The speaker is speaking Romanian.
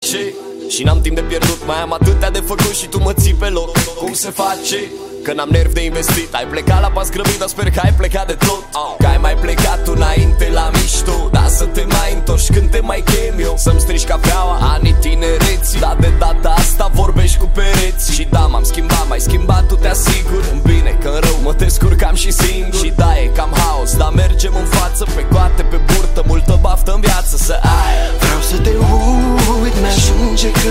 face? Și n-am timp de pierdut, mai am atâtea de făcut și tu mă ții pe loc. Cum se face? Că n-am nervi de investit. Ai plecat la pas grăbit, dar sper că ai plecat de tot. Că ai mai plecat tu înainte la mișto, dar să te mai întorci când te mai chem eu. Să-mi strici cafeaua, anii tineri